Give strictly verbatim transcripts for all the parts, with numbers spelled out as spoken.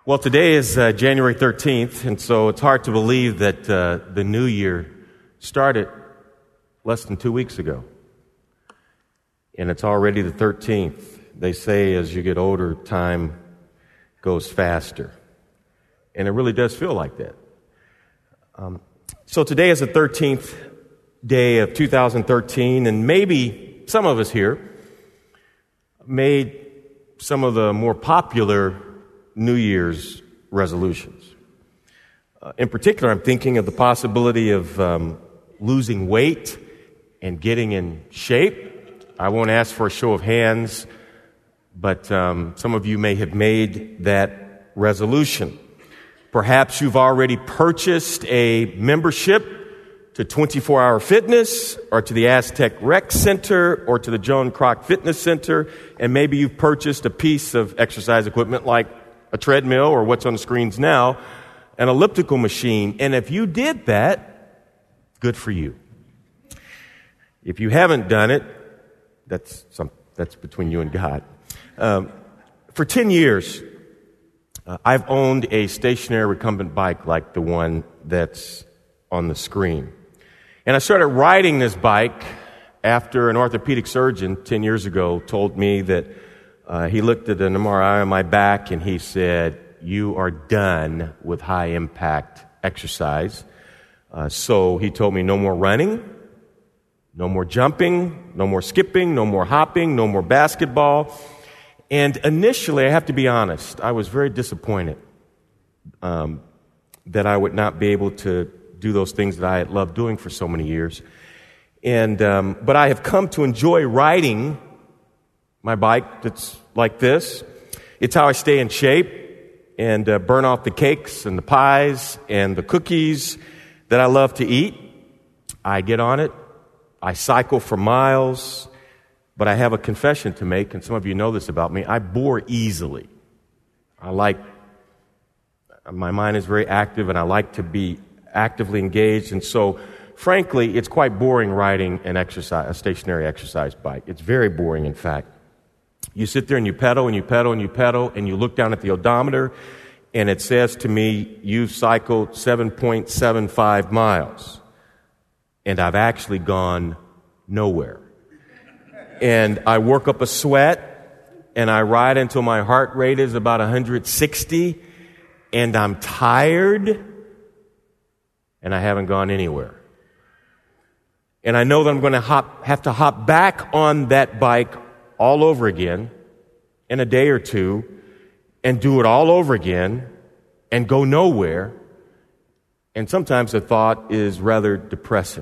Well, today is uh, January thirteenth, and so it's hard to believe that uh, the new year started less than two weeks ago. And it's already the thirteenth. They say as you get older, time goes faster. And it really does feel like that. Um, so today is the thirteenth day of two thousand thirteen, and maybe some of us here made some of the more popular New Year's resolutions. Uh, in particular, I'm thinking of the possibility of um, losing weight and getting in shape. I won't ask for a show of hands, but um, some of you may have made that resolution. Perhaps you've already purchased a membership to twenty-four hour Fitness or to the Aztec Rec Center or to the Joan Kroc Fitness Center, and maybe you've purchased a piece of exercise equipment like a treadmill or what's on the screens now, an elliptical machine. And if you did that, good for you. If you haven't done it, that's some, that's between you and God. Um, for ten years, uh, I've owned a stationary recumbent bike like the one that's on the screen. And I started riding this bike after an orthopedic surgeon ten years ago told me that uh, he looked at an M R I on my back and he said, "You are done with high impact exercise." Uh, so he told me no more running, no more jumping, no more skipping, no more hopping, no more basketball. And initially, I have to be honest, I was very disappointed um, that I would not be able to do those things that I had loved doing for so many years. And um, but I have come to enjoy riding my bike that's like this. It's how I stay in shape and uh, burn off the cakes and the pies and the cookies that I love to eat. I get on it. I cycle for miles. But I have a confession to make, and some of you know this about me. I bore easily. I like, my mind is very active, and I like to be actively engaged. And so, frankly, it's quite boring riding an exercise, a stationary exercise bike. It's very boring, in fact. You sit there and you pedal and you pedal and you pedal, and you look down at the odometer, and it says to me, you've cycled seven point seven five miles. And I've actually gone nowhere. And I work up a sweat, and I ride until my heart rate is about one hundred sixty, and I'm tired, and I haven't gone anywhere. And I know that I'm going to hop, have to hop back on that bike all over again in a day or two, and do it all over again, and go nowhere. And sometimes the thought is rather depressing.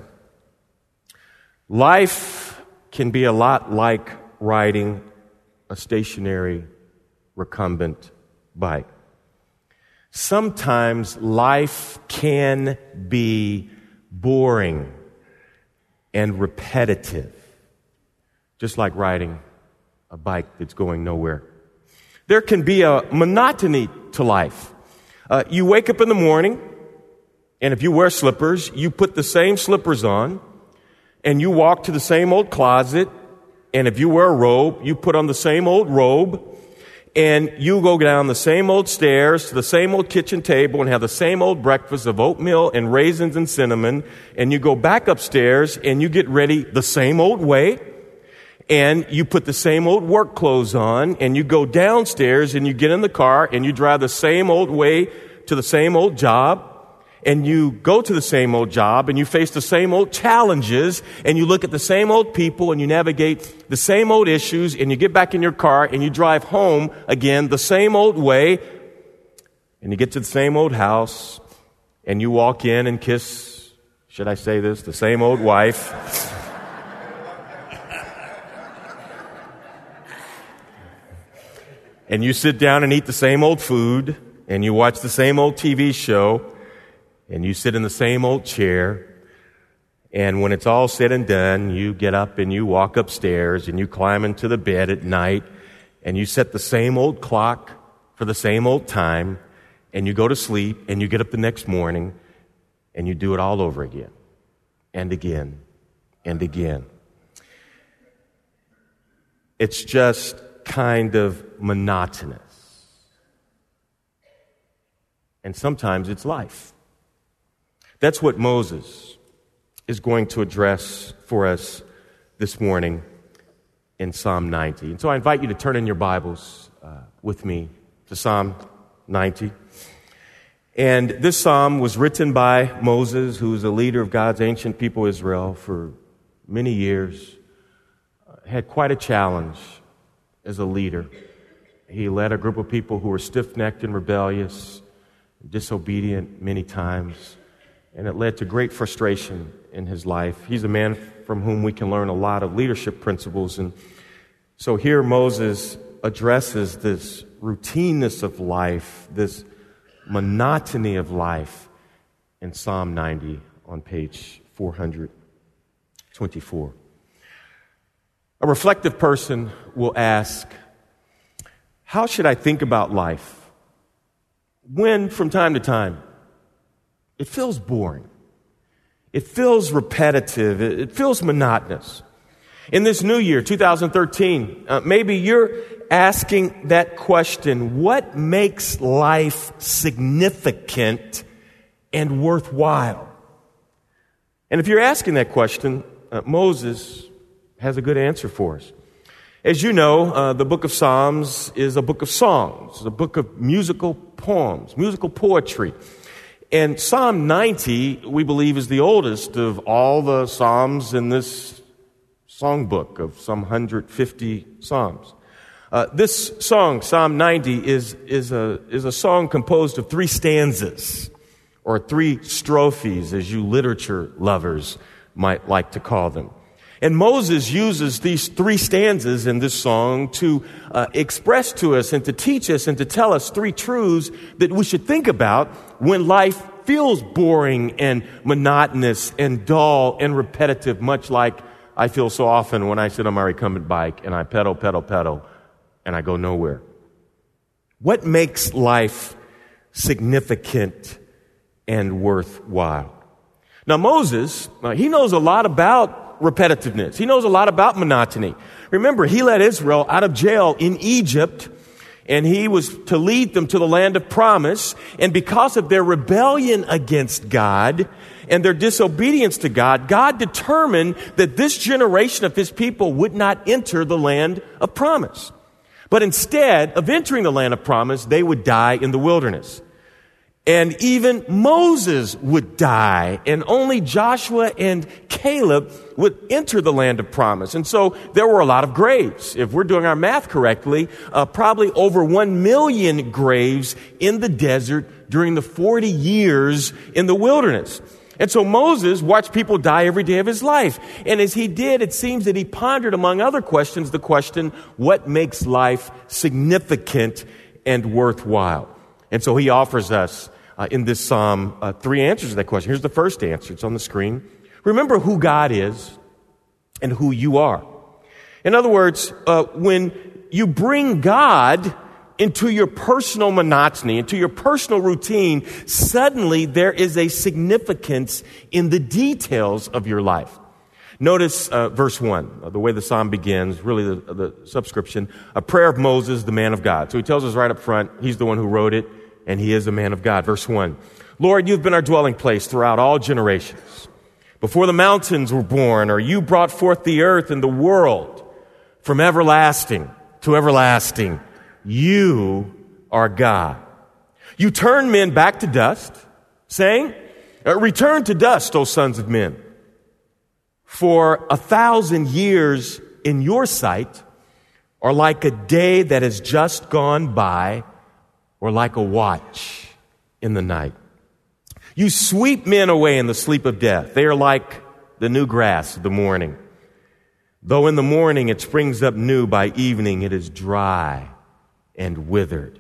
Life can be a lot like riding a stationary recumbent bike. Sometimes life can be boring and repetitive, just like riding a bike that's going nowhere. There can be a monotony to life. Uh, you wake up in the morning, and if you wear slippers, you put the same slippers on, and you walk to the same old closet, and if you wear a robe, you put on the same old robe, and you go down the same old stairs to the same old kitchen table and have the same old breakfast of oatmeal and raisins and cinnamon, and you go back upstairs and you get ready the same old way, and you put the same old work clothes on, and you go downstairs and you get in the car and you drive the same old way to the same old job, and you go to the same old job, and you face the same old challenges, and you look at the same old people, and you navigate the same old issues, and you get back in your car, and you drive home again the same old way, and you get to the same old house, and you walk in and kiss, should I say this, the same old wife. And you sit down and eat the same old food, and you watch the same old T V show, and you sit in the same old chair, and when it's all said and done, you get up and you walk upstairs and you climb into the bed at night, and you set the same old clock for the same old time, and you go to sleep, and you get up the next morning, and you do it all over again, and again, and again. It's just kind of monotonous. and sometimes it's life. That's what Moses is going to address for us this morning in Psalm ninety. And so I invite you to turn in your Bibles uh, with me to Psalm ninety. And this psalm was written by Moses, who was a leader of God's ancient people Israel for many years. Uh, had quite a challenge as a leader. He led a group of people who were stiff-necked and rebellious, disobedient many times, and it led to great frustration in his life. He's a man from whom we can learn a lot of leadership principles. And so here Moses addresses this routineness of life, this monotony of life in Psalm ninety on page four hundred twenty-four. A reflective person will ask, how should I think about life when, from time to time, it feels boring? It feels repetitive. It feels monotonous. In this new year, two thousand thirteen, uh, maybe you're asking that question, what makes life significant and worthwhile? And if you're asking that question, uh, Moses has a good answer for us. As you know, uh, the book of Psalms is a book of songs, it's a book of musical poems, musical poetry. And Psalm ninety, we believe, is the oldest of all the Psalms in this songbook of some one hundred fifty Psalms. Uh, this song, Psalm ninety, is, is, a, is a song composed of three stanzas, or three strophes, as you literature lovers might like to call them. And Moses uses these three stanzas in this song to uh, express to us and to teach us and to tell us three truths that we should think about when life feels boring and monotonous and dull and repetitive, much like I feel so often when I sit on my recumbent bike and I pedal, pedal, pedal, and I go nowhere. What makes life significant and worthwhile? Now, Moses, uh, he knows a lot about repetitiveness. He knows a lot about monotony. Remember, he led Israel out of jail in Egypt, and he was to lead them to the land of promise. And because of their rebellion against God and their disobedience to God, God determined that this generation of his people would not enter the land of promise. But instead of entering the land of promise, they would die in the wilderness. And even Moses would die, and only Joshua and Caleb would enter the land of promise. And so there were a lot of graves. If we're doing our math correctly, uh, probably over one million graves in the desert during the forty years in the wilderness. And so Moses watched people die every day of his life. And as he did, it seems that he pondered, among other questions, the question, what makes life significant and worthwhile? And so he offers us Uh, in this psalm, uh, three answers to that question. Here's the first answer. It's on the screen. Remember who God is and who you are. In other words, uh, when you bring God into your personal monotony, into your personal routine, suddenly there is a significance in the details of your life. Notice uh, verse one, uh, the way the psalm begins, really the, the subscription, a prayer of Moses, the man of God. So he tells us right up front, he's the one who wrote it. And he is a man of God. Verse one, Lord, you've been our dwelling place throughout all generations. Before the mountains were born, or you brought forth the earth and the world, from everlasting to everlasting, you are God. You turn men back to dust, saying, return to dust, O sons of men. For a thousand years in your sight are like a day that has just gone by, or like a watch in the night. You sweep men away in the sleep of death. They are like the new grass of the morning. Though in the morning it springs up new, by evening it is dry and withered.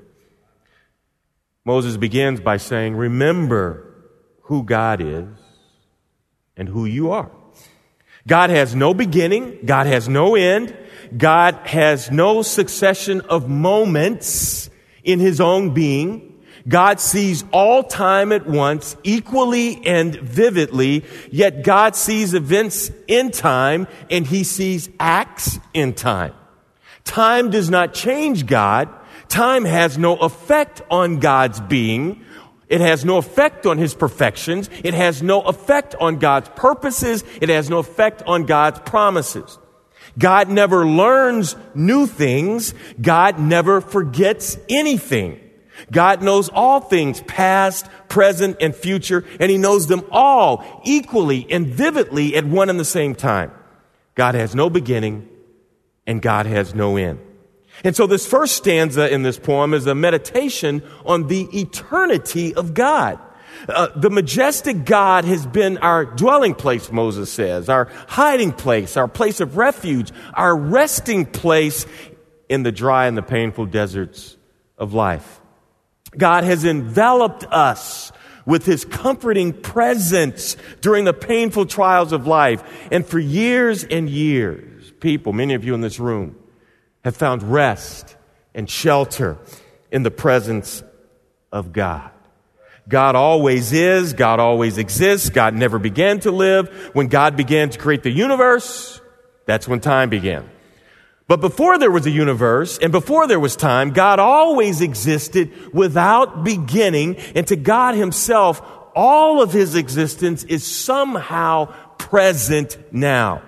Moses begins by saying, remember who God is and who you are. God has no beginning. God has no end. God has no succession of moments in his own being. God sees all time at once, equally and vividly, yet God sees events in time and he sees acts in time. Time does not change God. Time has no effect on God's being. It has no effect on his perfections. It has no effect on God's purposes. It has no effect on God's promises. God never learns new things. God never forgets anything. God knows all things, past, present, and future, and he knows them all equally and vividly at one and the same time. God has no beginning, and God has no end. And so this first stanza in this poem is a meditation on the eternity of God. Uh, the majestic God has been our dwelling place, Moses says, our hiding place, our place of refuge, our resting place in the dry and the painful deserts of life. God has enveloped us with his comforting presence during the painful trials of life. And for years and years, people, many of you in this room, have found rest and shelter in the presence of God. God always is. God always exists. God never began to live. When God began to create the universe, that's when time began. But before there was a universe and before there was time, God always existed without beginning. And to God himself, all of his existence is somehow present now.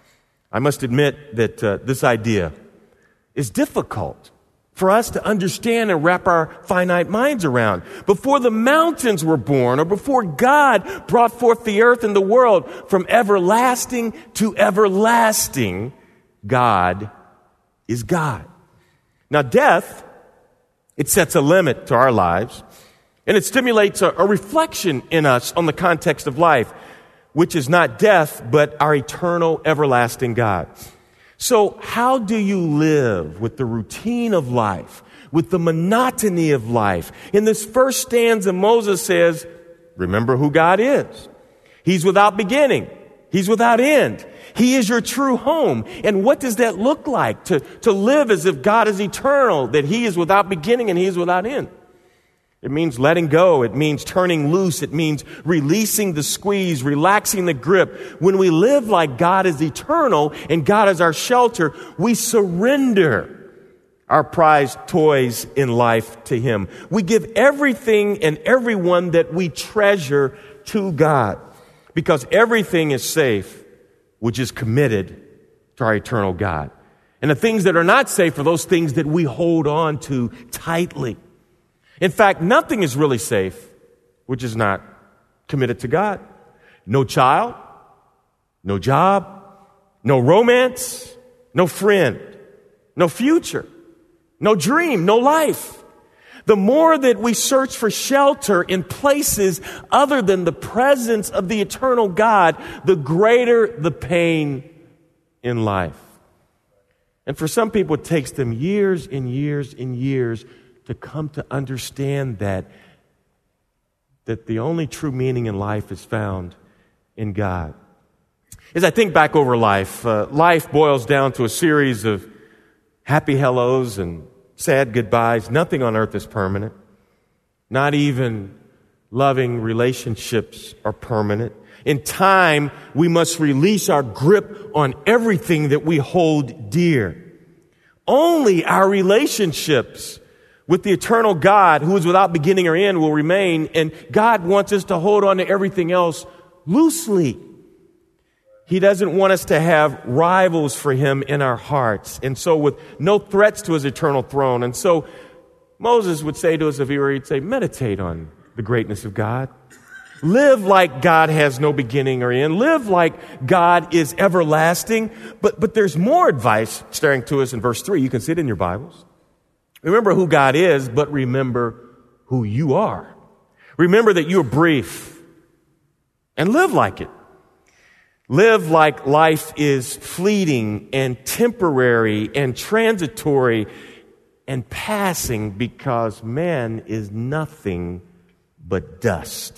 I must admit that uh, this idea is difficult for us to understand and wrap our finite minds around. Before the mountains were born, or before God brought forth the earth and the world, from everlasting to everlasting, God is God. Now, death, it sets a limit to our lives, and it stimulates a, a reflection in us on the context of life, which is not death, but our eternal, everlasting God. So how do you live with the routine of life, with the monotony of life? In this first stanza, Moses says, remember who God is. He's without beginning. He's without end. He is your true home. And what does that look like? To, to live as if God is eternal, that he is without beginning and he is without end. It means letting go. It means turning loose. It means releasing the squeeze, relaxing the grip. When we live like God is eternal and God is our shelter, we surrender our prized toys in life to him. We give everything and everyone that we treasure to God, because everything is safe, which is committed to our eternal God. And the things that are not safe are those things that we hold on to tightly. In fact, nothing is really safe which is not committed to God. No child, no job, no romance, no friend, no future, no dream, no life. The more that we search for shelter in places other than the presence of the eternal God, the greater the pain in life. And for some people, it takes them years and years and years to come to understand that, that the only true meaning in life is found in God. As I think back over life, uh, life boils down to a series of happy hellos and sad goodbyes. Nothing on earth is permanent. Not even loving relationships are permanent. In time, we must release our grip on everything that we hold dear. Only our relationships with the eternal God, who is without beginning or end, will remain, and God wants us to hold on to everything else loosely. He doesn't want us to have rivals for him in our hearts, and so with no threats to his eternal throne. And so Moses would say to us, if he were, he'd say, meditate on the greatness of God. Live like God has no beginning or end. Live like God is everlasting. But, but there's more advice staring to us in verse three. You can see it in your Bibles. Remember who God is, but remember who you are. Remember that you're brief, and live like it. Live like life is fleeting and temporary and transitory and passing, because man is nothing but dust.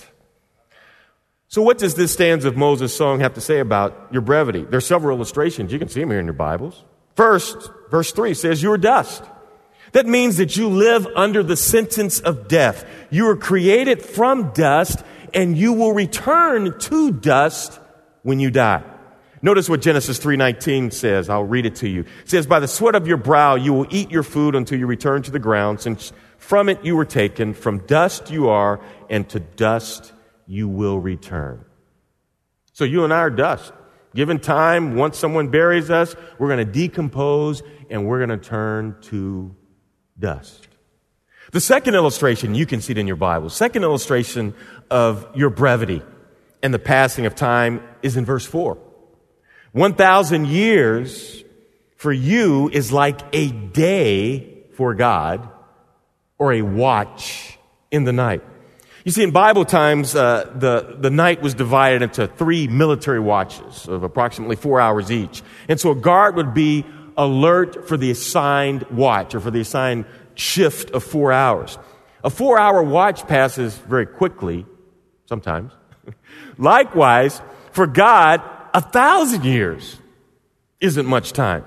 So what does this stanza of Moses' song have to say about your brevity? There are several illustrations. You can see them here in your Bibles. First, verse three says, you're dust. That means that you live under the sentence of death. You were created from dust, and you will return to dust when you die. Notice what Genesis three nineteen says. I'll read it to you. It says, by the sweat of your brow you will eat your food until you return to the ground, since from it you were taken. From dust you are, and to dust you will return. So you and I are dust. Given time, once someone buries us, we're going to decompose and we're going to turn to dust. The second illustration, you can see it in your Bible. Second illustration of your brevity and the passing of time is in verse four. One thousand years for you is like a day for God, or a watch in the night. You see, in Bible times, uh, the, the night was divided into three military watches of approximately four hours each. And so a guard would be alert for the assigned watch, or for the assigned shift of four hours. A four-hour watch passes very quickly, sometimes. Likewise, for God, a thousand years isn't much time.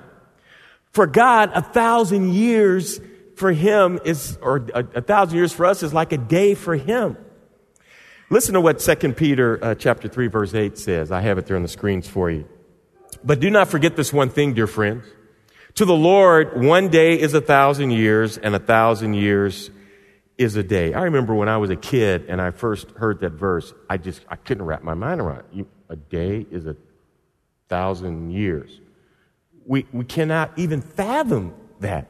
For God, a thousand years for him is, or a, a thousand years for us is like a day for him. Listen to what Second Peter uh, chapter three, verse eight says. I have it there on the screens for you. But do not forget this one thing, dear friends. To the Lord, one day is a thousand years, and a thousand years is a day. I remember when I was a kid and I first heard that verse, I just, I couldn't wrap my mind around it. You, a day is a thousand years. We, we cannot even fathom that.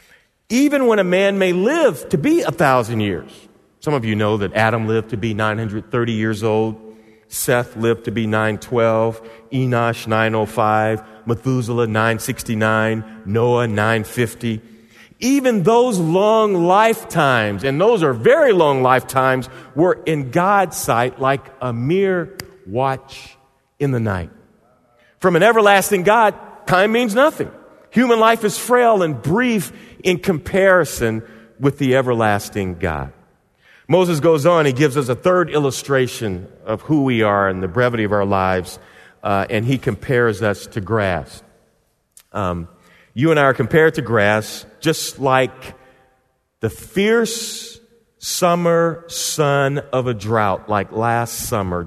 Even when a man may live to be a thousand years. Some of you know that Adam lived to be nine hundred thirty years old. Seth lived to be nine twelve. Enosh, nine oh five. Methuselah, nine sixty-nine. Noah, nine fifty. Even those long lifetimes, and those are very long lifetimes, were in God's sight like a mere watch in the night. From an everlasting God, time means nothing. Human life is frail and brief in comparison with the everlasting God. Moses goes on, he gives us a third illustration of who we are and the brevity of our lives, uh, and he compares us to grass. Um, you and I are compared to grass, just like the fierce summer sun of a drought, like last summer,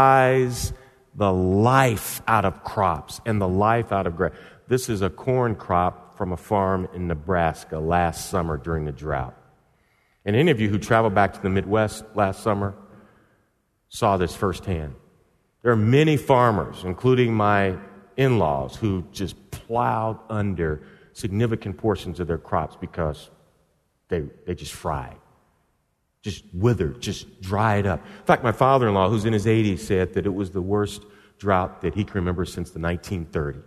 dries the life out of crops and the life out of grass. This is a corn crop from a farm in Nebraska last summer during the drought. And any of you who traveled back to the Midwest last summer saw this firsthand. There are many farmers, including my in-laws, who just plowed under significant portions of their crops because they they just fried, just withered, just dried up. In fact, my father-in-law, who's in his eighties, said that it was the worst drought that he can remember since the nineteen thirties.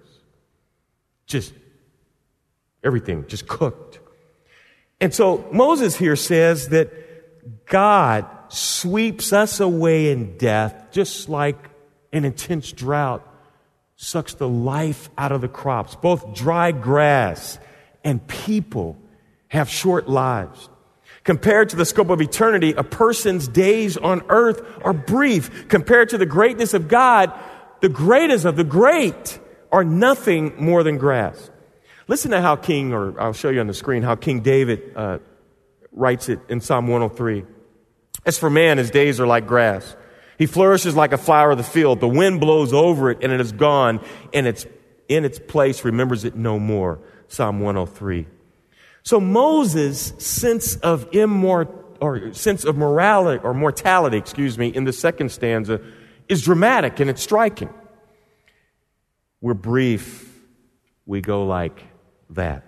Just everything just cooked. And so Moses here says that God sweeps us away in death just like an intense drought sucks the life out of the crops. Both dry grass and people have short lives. Compared to the scope of eternity, a person's days on earth are brief. Compared to the greatness of God, the greatest of the great are nothing more than grass. Listen to how King, or I'll show you on the screen, how King David uh, writes it in Psalm one oh three. As for man, his days are like grass. He flourishes like a flower of the field. The wind blows over it and it is gone, and it's in its place remembers it no more. Psalm one oh three. So Moses' sense of immort or sense of morality or mortality, excuse me, in the second stanza is dramatic and it's striking. We're brief. We go like that.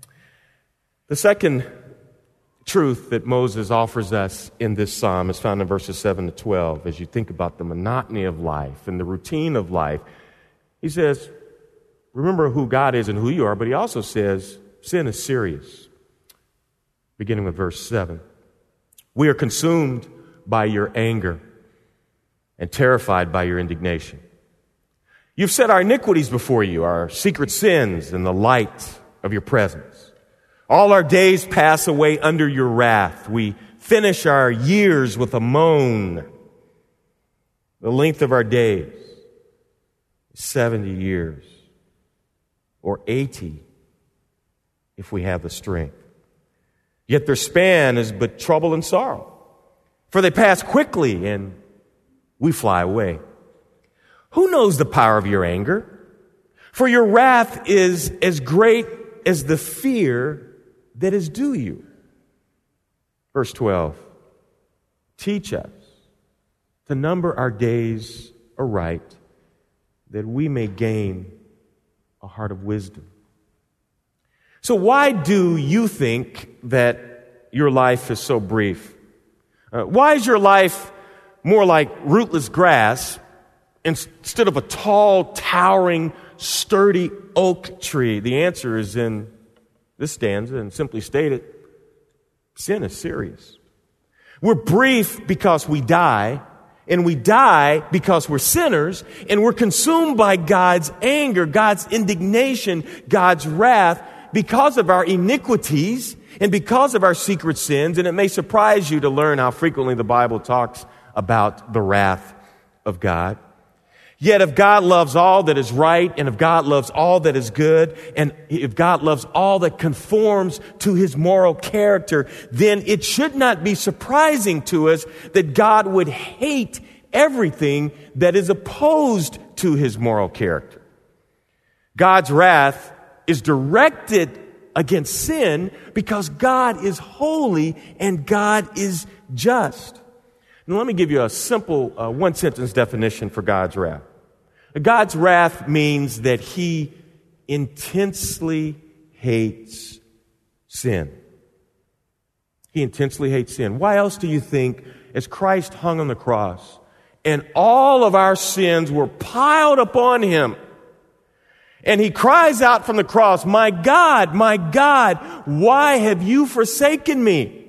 The second truth that Moses offers us in this psalm is found in verses seven to twelve. As you think about the monotony of life and the routine of life, he says, remember who God is and who you are, but he also says, sin is serious. Beginning with verse seven. We are consumed by your anger and terrified by your indignation. You've set our iniquities before you, our secret sins in the light of your presence. All our days pass away under your wrath. We finish our years with a moan. The length of our days is seventy years, or eighty if we have the strength. Yet their span is but trouble and sorrow, for they pass quickly and we fly away. Who knows the power of your anger For your wrath is as great as the fear that is due you. Verse twelve, teach us to number our days aright, that we may gain a heart of wisdom. So why do you think that your life is so brief? Uh, why is your life more like rootless grass instead of a tall, towering, sturdy oak tree? The answer is in this stanza, and simply stated, sin is serious. We're brief because we die, and we die because we're sinners, and we're consumed by God's anger, God's indignation, God's wrath because of our iniquities and because of our secret sins. And it may surprise you to learn how frequently the Bible talks about the wrath of God. Yet if God loves all that is right, and if God loves all that is good, and if God loves all that conforms to His moral character, then it should not be surprising to us that God would hate everything that is opposed to His moral character. God's wrath is directed against sin because God is holy and God is just. Now let me give you a simple uh, one-sentence definition for God's wrath. God's wrath means that He intensely hates sin. He intensely hates sin. Why else do you think, as Christ hung on the cross and all of our sins were piled upon Him, and He cries out from the cross, "My God, my God, why have you forsaken me?"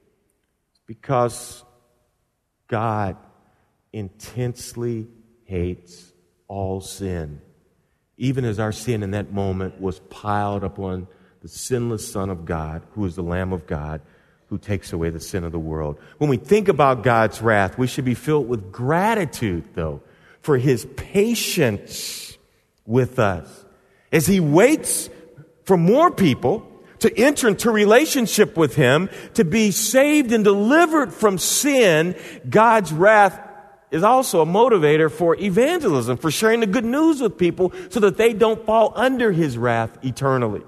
Because God intensely hates all sin, even as our sin in that moment was piled upon the sinless Son of God, who is the Lamb of God, who takes away the sin of the world. When we think about God's wrath, we should be filled with gratitude, though, for His patience with us, as He waits for more people to enter into relationship with Him, to be saved and delivered from sin. God's wrath is also a motivator for evangelism, for sharing the good news with people so that they don't fall under His wrath eternally.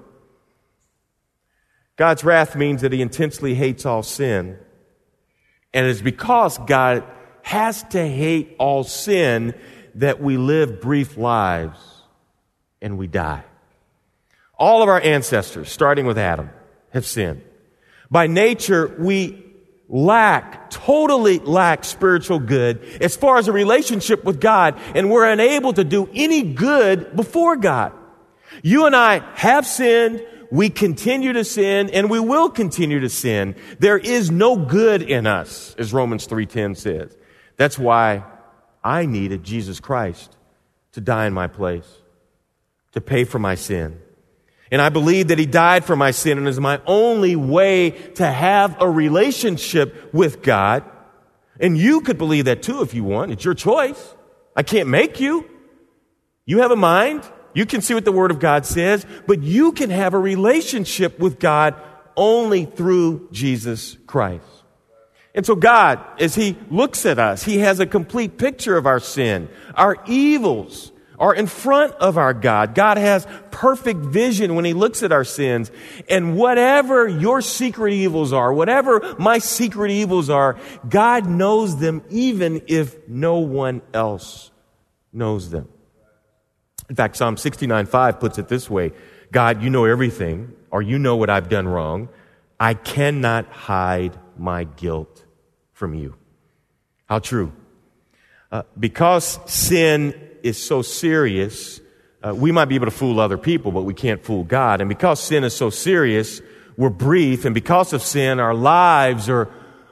God's wrath means that He intensely hates all sin. And it's because God has to hate all sin that we live brief lives and we die. All of our ancestors, starting with Adam, have sinned. By nature, we lack, totally lack spiritual good as far as a relationship with God, and we're unable to do any good before God. You and I have sinned, we continue to sin, and we will continue to sin. There is no good in us, as Romans three ten says. That's why I needed Jesus Christ to die in my place, to pay for my sin. And I believe that He died for my sin and is my only way to have a relationship with God. And you could believe that too if you want. It's your choice. I can't make you. You have a mind. You can see what the Word of God says, but you can have a relationship with God only through Jesus Christ. And so God, as He looks at us, He has a complete picture of our sin. Our evils are in front of our God. God has perfect vision when He looks at our sins. And whatever your secret evils are, whatever my secret evils are, God knows them even if no one else knows them. In fact, Psalm sixty-nine five puts it this way: God, you know everything, or you know what I've done wrong. I cannot hide my guilt from you. How true. Uh, because sin is so serious, uh, we might be able to fool other people, but we can't fool God. And because sin is so serious, we're brief. And because of sin, our lives are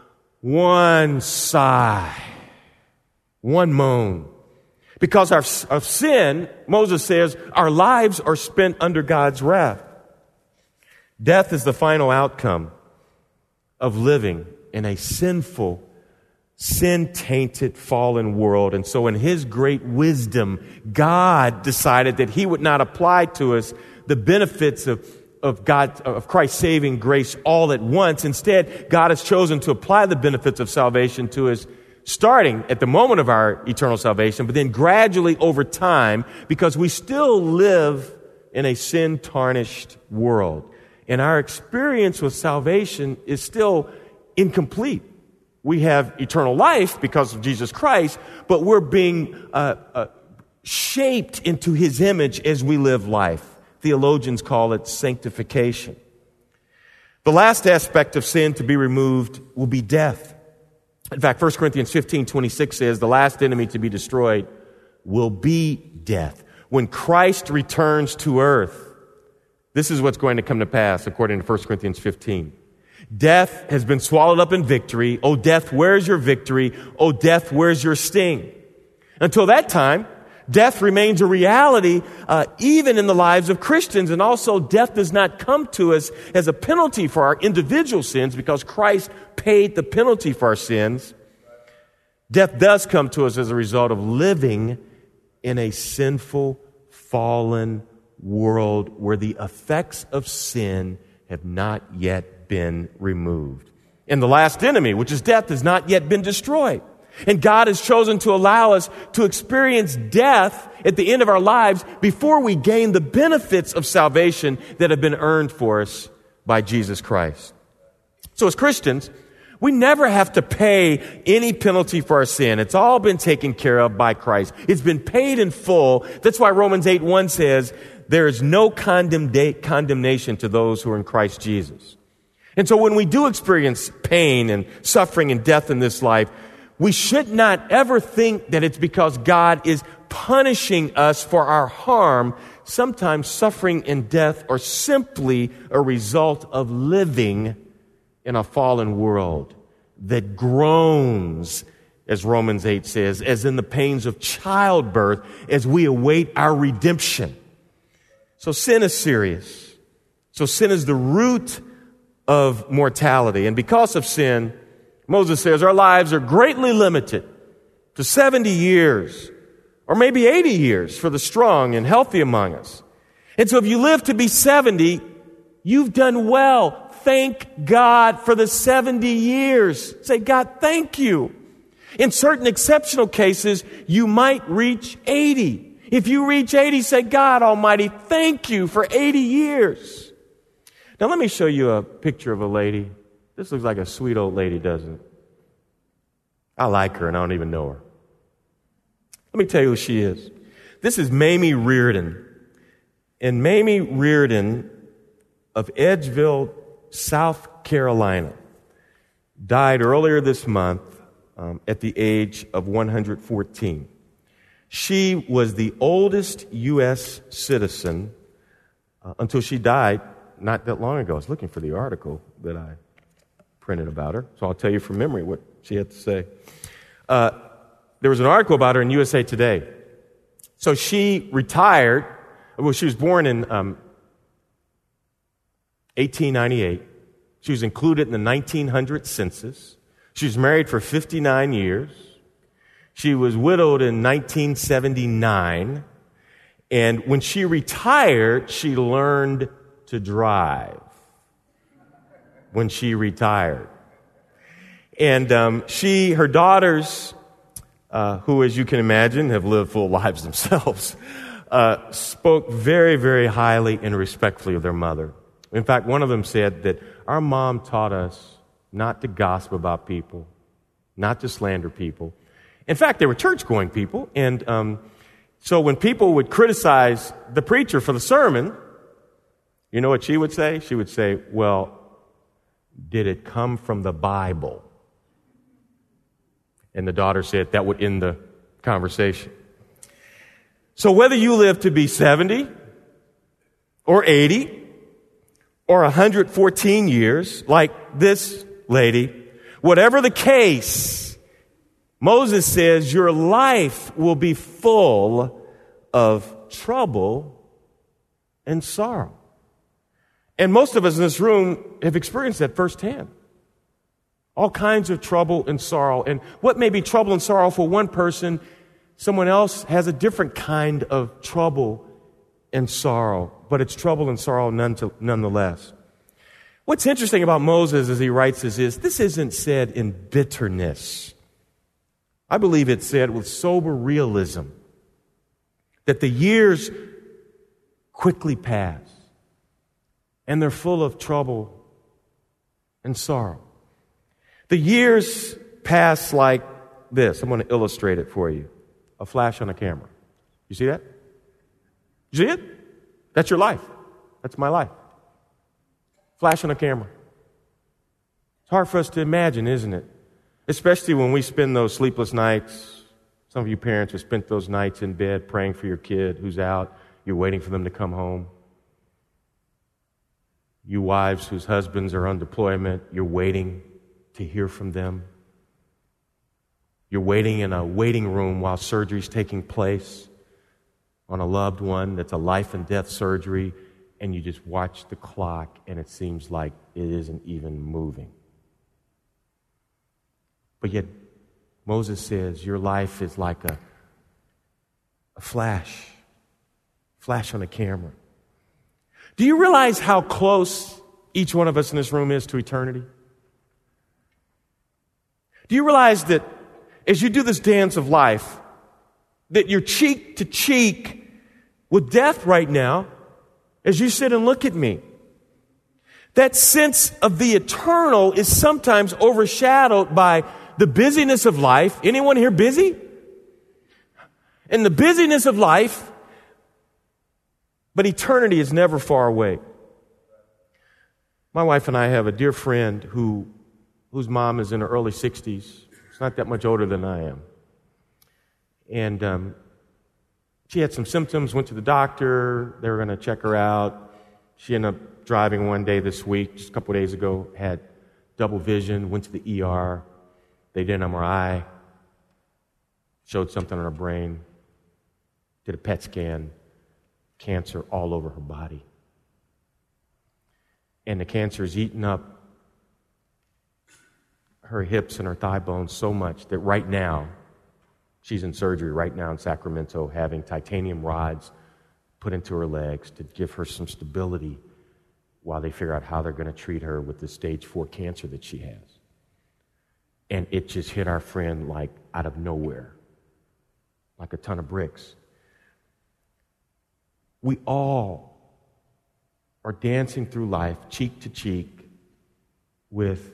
one sigh, one moan. Because of, of sin, Moses says, our lives are spent under God's wrath. Death is the final outcome of living in a sinful, sin-tainted, fallen world. And so in His great wisdom, God decided that He would not apply to us the benefits of, of God, of Christ's saving grace all at once. Instead, God has chosen to apply the benefits of salvation to us starting at the moment of our eternal salvation, but then gradually over time, because we still live in a sin-tarnished world. And our experience with salvation is still incomplete. We have eternal life because of Jesus Christ, but we're being uh, uh, shaped into His image as we live life. Theologians call it sanctification. The last aspect of sin to be removed will be death. In fact, First Corinthians fifteen twenty-six says the last enemy to be destroyed will be death. When Christ returns to earth, this is what's going to come to pass according to First Corinthians fifteen. Death has been swallowed up in victory. O death, where's your victory? O death, where's your sting? Until that time, death remains a reality uh, even in the lives of Christians. And also, death does not come to us as a penalty for our individual sins because Christ paid the penalty for our sins. Death does come to us as a result of living in a sinful, fallen world where the effects of sin have not yet been removed. And the last enemy, which is death, has not yet been destroyed. And God has chosen to allow us to experience death at the end of our lives before we gain the benefits of salvation that have been earned for us by Jesus Christ. So as Christians, we never have to pay any penalty for our sin. It's all been taken care of by Christ. It's been paid in full. That's why Romans eight one says, there is no condemn- condemnation to those who are in Christ Jesus. And so when we do experience pain and suffering and death in this life, we should not ever think that it's because God is punishing us for our harm. Sometimes suffering and death are simply a result of living in a fallen world that groans, as Romans eight says, as in the pains of childbirth, as we await our redemption. So sin is serious. So sin is the root of mortality. And because of sin, Moses says our lives are greatly limited to seventy years or maybe eighty years for the strong and healthy among us. And so if you live to be seventy, you've done well. Thank God for the seventy years. Say, God, thank you. In certain exceptional cases, you might reach eighty. If you reach eighty, say, God Almighty, thank you for eighty years. Now let me show you a picture of a lady. This looks like a sweet old lady, doesn't it? I like her and I don't even know her. Let me tell you who she is. This is Mamie Reardon. And Mamie Reardon of Edgeville, South Carolina, died earlier this month um, at the age of one hundred fourteen. She was the oldest U S citizen uh, until she died not that long ago. I was looking for the article that I printed about her, so I'll tell you from memory what she had to say. Uh, there was an article about her in U S A Today. So she retired. Well, she was born in um, eighteen ninety-eight. She was included in the nineteen hundred census. She was married for fifty-nine years. She was widowed in nineteen seventy-nine. And when she retired, she learned to drive. When she retired. And um, she, her daughters, uh, who, as you can imagine, have lived full lives themselves, uh, spoke very, very highly and respectfully of their mother. In fact, one of them said that our mom taught us not to gossip about people, not to slander people. In fact, they were church-going people, and um, so when people would criticize the preacher for the sermon, you know what she would say? She would say, well, did it come from the Bible? And the daughter said that would end the conversation. So whether you live to be seventy or eighty or one hundred fourteen years, like this lady, whatever the case, Moses says your life will be full of trouble and sorrow. And most of us in this room have experienced that firsthand. All kinds of trouble and sorrow. And what may be trouble and sorrow for one person, someone else has a different kind of trouble and sorrow. But it's trouble and sorrow nonetheless. What's interesting about Moses as he writes this is, this isn't said in bitterness. I believe it said with sober realism that the years quickly pass and they're full of trouble and sorrow. The years pass like this. I'm going to illustrate it for you. A flash on a camera. You see that? You see it? That's your life. That's my life. Flash on a camera. It's hard for us to imagine, isn't it? Especially when we spend those sleepless nights. Some of you parents have spent those nights in bed praying for your kid who's out. You're waiting for them to come home. You wives whose husbands are on deployment, you're waiting to hear from them. You're waiting in a waiting room while surgery's taking place on a loved one that's a life and death surgery, and you just watch the clock and it seems like it isn't even moving. But yet, Moses says your life is like a, a flash, flash on a camera. Do you realize how close each one of us in this room is to eternity? Do you realize that as you do this dance of life, that you're cheek to cheek with death right now as you sit and look at me? That sense of the eternal is sometimes overshadowed by the busyness of life. Anyone here busy? In the busyness of life, but eternity is never far away. My wife and I have a dear friend who, whose mom is in her early sixties. She's not that much older than I am. And um, she had some symptoms, went to the doctor. They were going to check her out. She ended up driving one day this week, just a couple of days ago, had double vision, went to the E R. They did an M R I, showed something on her brain, did a P E T scan, cancer all over her body. And the cancer is eating up her hips and her thigh bones so much that right now, she's in surgery right now in Sacramento having titanium rods put into her legs to give her some stability while they figure out how they're going to treat her with the stage four cancer that she has. And it just hit our friend like out of nowhere, like a ton of bricks. We all are dancing through life cheek to cheek with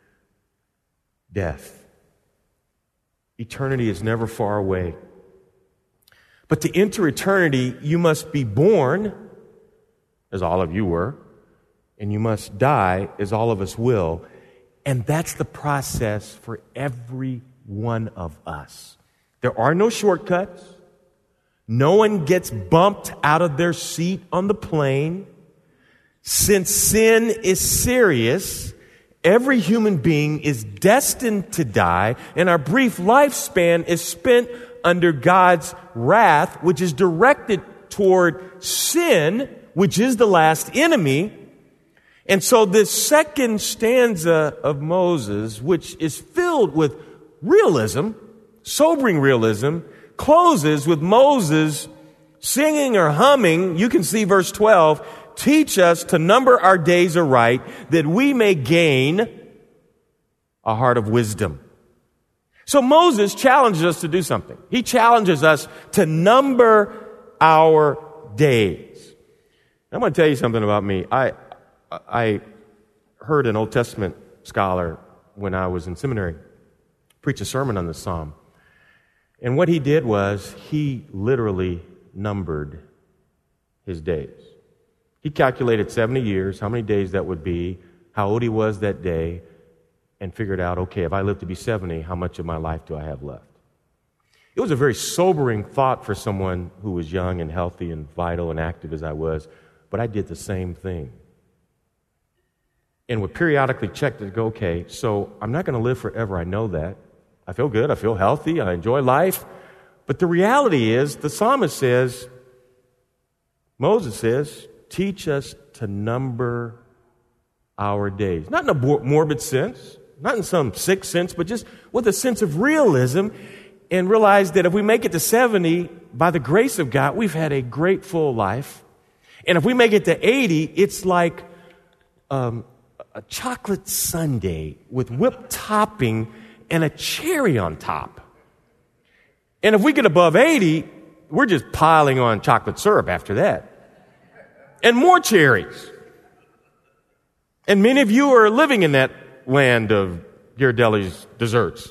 death. Eternity is never far away. But to enter eternity, you must be born, as all of you were, and you must die, as all of us will. And that's the process for every one of us. There are no shortcuts. No one gets bumped out of their seat on the plane. Since sin is serious, every human being is destined to die, and our brief lifespan is spent under God's wrath, which is directed toward sin, which is the last enemy. And so this second stanza of Moses, which is filled with realism, sobering realism, closes with Moses singing or humming. You can see verse twelve, teach us to number our days aright, that we may gain a heart of wisdom. So Moses challenges us to do something. He challenges us to number our days. I'm going to tell you something about me. I I heard an Old Testament scholar when I was in seminary preach a sermon on this psalm. And what he did was he literally numbered his days. He calculated seventy years, how many days that would be, how old he was that day, and figured out, okay, if I live to be seventy, how much of my life do I have left? It was a very sobering thought for someone who was young and healthy and vital and active as I was, but I did the same thing. And would periodically check to go, okay, so I'm not going to live forever. I know that. I feel good. I feel healthy. I enjoy life. But the reality is, the psalmist says, Moses says, teach us to number our days. Not in a morbid sense, not in some sick sense, but just with a sense of realism, and realize that if we make it to seventy, by the grace of God, we've had a great full life. And if we make it to eighty, it's like um, a chocolate sundae with whipped topping and a cherry on top. And if we get above eighty, we're just piling on chocolate syrup after that. And more cherries. And many of you are living in that land of Ghirardelli's desserts.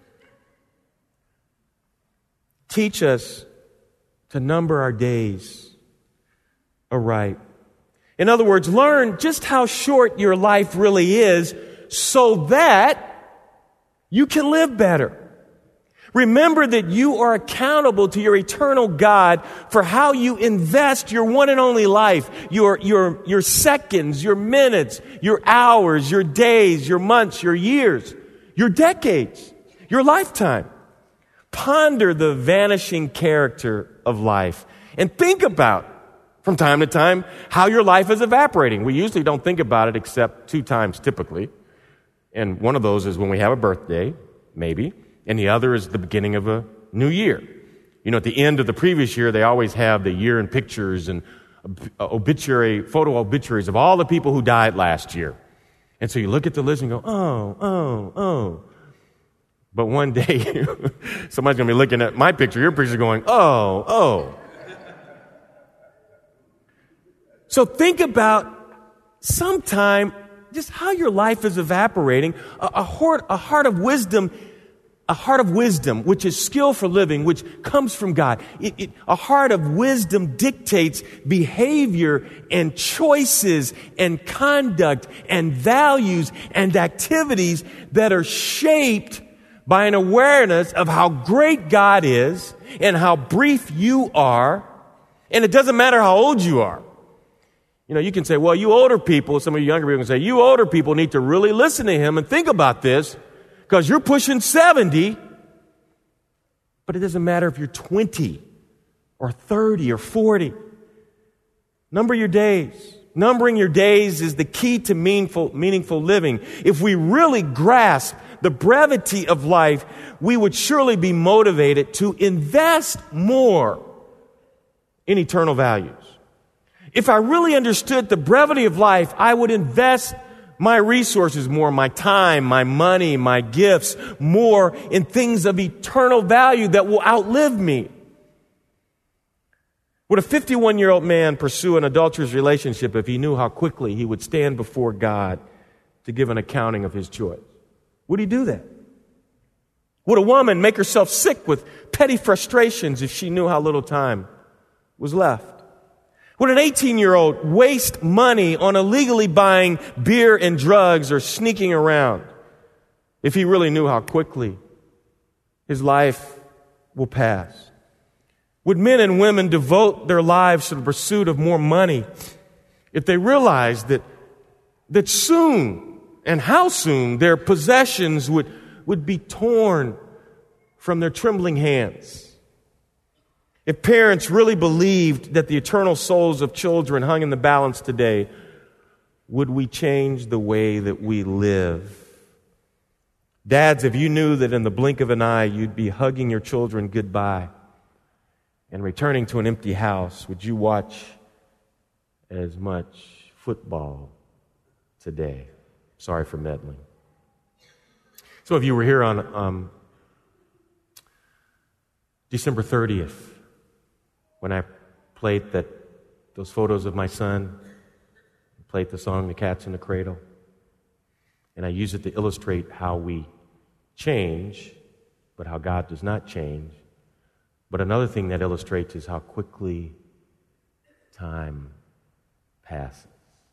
Teach us to number our days aright. In other words, learn just how short your life really is so that you can live better. Remember that you are accountable to your eternal God for how you invest your one and only life, your, your, your seconds, your minutes, your hours, your days, your months, your years, your decades, your lifetime. Ponder the vanishing character of life and think about, from time to time, how your life is evaporating. We usually don't think about it except two times typically. And one of those is when we have a birthday, maybe. And the other is the beginning of a new year. You know, at the end of the previous year, they always have the year in pictures and obituary, photo obituaries of all the people who died last year. And so you look at the list and go, oh, oh, oh. But one day, somebody's going to be looking at my picture, your picture, going, oh, oh. So think about sometime just how your life is evaporating. A, a, heart, a heart of wisdom A heart of wisdom, which is skill for living, which comes from God. It, it, a heart of wisdom dictates behavior and choices and conduct and values and activities that are shaped by an awareness of how great God is and how brief you are. And it doesn't matter how old you are. You know, you can say, well, you older people, some of you younger people can say, you older people need to really listen to him and think about this. Because you're pushing seventy, but it doesn't matter if you're twenty or thirty or forty. Number your days. Numbering your days is the key to meaningful, meaningful living. If we really grasp the brevity of life, we would surely be motivated to invest more in eternal values. If I really understood the brevity of life, I would invest my resources more, my time, my money, my gifts, more in things of eternal value that will outlive me. Would a fifty-one-year-old man pursue an adulterous relationship if he knew how quickly he would stand before God to give an accounting of his choice? Would he do that? Would a woman make herself sick with petty frustrations if she knew how little time was left? Would an eighteen-year-old waste money on illegally buying beer and drugs or sneaking around if he really knew how quickly his life will pass? Would men and women devote their lives to the pursuit of more money if they realized that, that soon, and how soon, their possessions would, would be torn from their trembling hands? If parents really believed that the eternal souls of children hung in the balance today, would we change the way that we live? Dads, if you knew that in the blink of an eye you'd be hugging your children goodbye and returning to an empty house, would you watch as much football today? Sorry for meddling. So if you were here on um, December thirtieth, when I played that, those photos of my son, played the song The Cat's in the Cradle, and I use it to illustrate how we change, but how God does not change. But another thing that illustrates is how quickly time passes.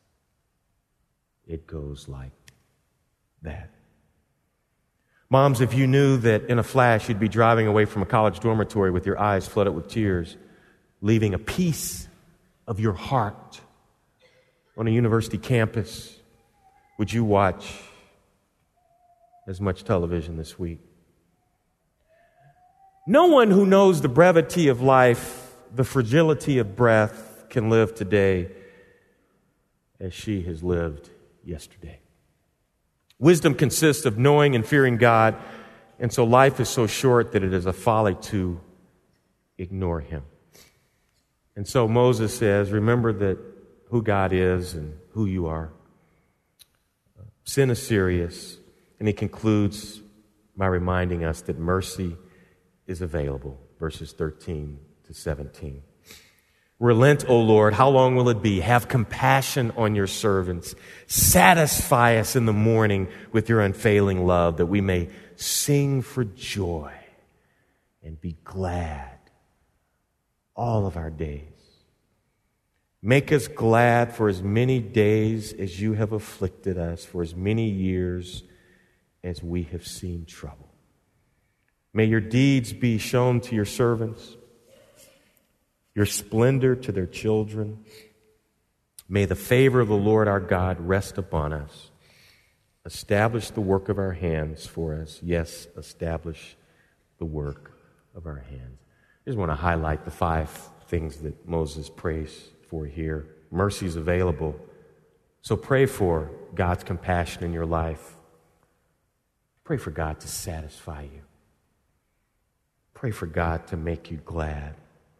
It goes like that. Moms, if you knew that in a flash you'd be driving away from a college dormitory with your eyes flooded with tears, leaving a piece of your heart on a university campus, would you watch as much television this week? No one who knows the brevity of life, the fragility of breath, can live today as she has lived yesterday. Wisdom consists of knowing and fearing God, and so life is so short that it is a folly to ignore Him. And so Moses says, remember that who God is and who you are. Sin is serious, and he concludes by reminding us that mercy is available, verses thirteen to seventeen. Relent, O Lord, how long will it be? Have compassion on your servants. Satisfy us in the morning with your unfailing love, that we may sing for joy and be glad all of our days. Make us glad for as many days as you have afflicted us, for as many years as we have seen trouble. May your deeds be shown to your servants, your splendor to their children. May the favor of the Lord our God rest upon us. Establish the work of our hands for us. Yes, establish the work of our hands. I just want to highlight the five things that Moses prays for here. Mercy is available. So pray for God's compassion in your life. Pray for God to satisfy you. Pray for God to make you glad.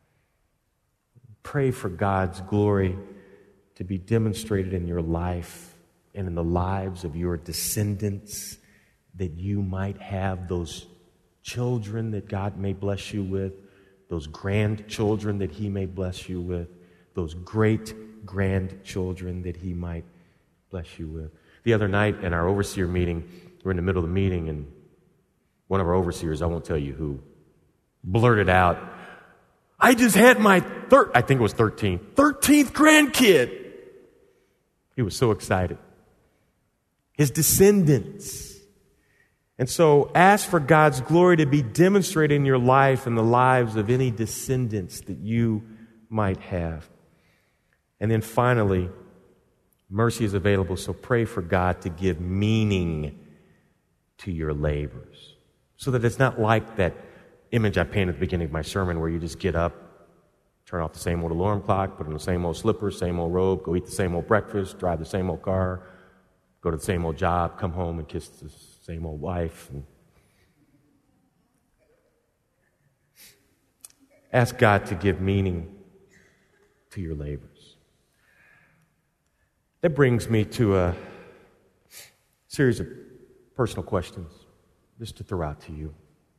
Pray for God's glory to be demonstrated in your life and in the lives of your descendants, that you might have those children that God may bless you with, those grandchildren that He may bless you with, those great grandchildren that He might bless you with. The other night in our overseer meeting, we're in the middle of the meeting, and one of our overseers, I won't tell you who, blurted out, I just had my third, I think it was thirteenth, thirteenth grandkid. He was so excited. His descendants. And so ask for God's glory to be demonstrated in your life and the lives of any descendants that you might have. And then finally, mercy is available, so pray for God to give meaning to your labors, so that it's not like that image I painted at the beginning of my sermon where you just get up, turn off the same old alarm clock, put on the same old slippers, same old robe, go eat the same old breakfast, drive the same old car, go to the same old job, come home and kiss the same old wife. And ask God to give meaning to your labors. That brings me to a series of personal questions just to throw out to you.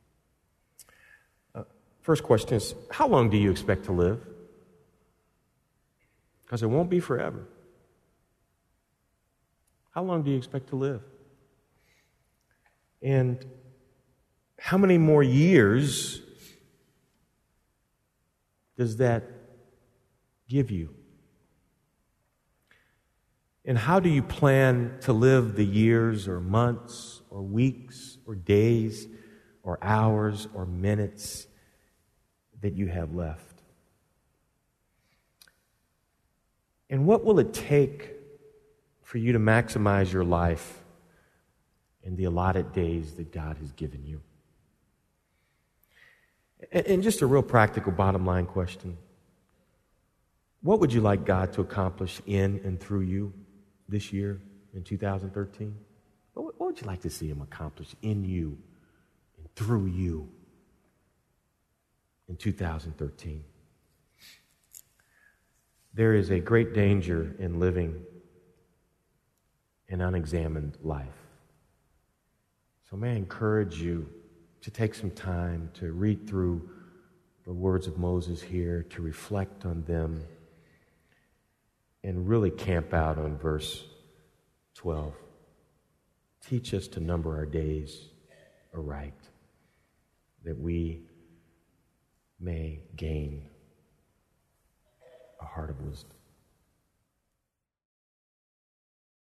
First question is, how long do you expect to live? Because it won't be forever. How long do you expect to live? And how many more years does that give you? And how do you plan to live the years or months or weeks or days or hours or minutes that you have left? And what will it take for you to maximize your life in the allotted days that God has given you? And just a real practical bottom line question. What would you like God to accomplish in and through you this year in two thousand thirteen? What would you like to see Him accomplish in you and through you in two thousand thirteen? There is a great danger in living an unexamined life. So may I encourage you to take some time to read through the words of Moses here, to reflect on them, and really camp out on verse twelve. Teach us to number our days aright, that we may gain a heart of wisdom.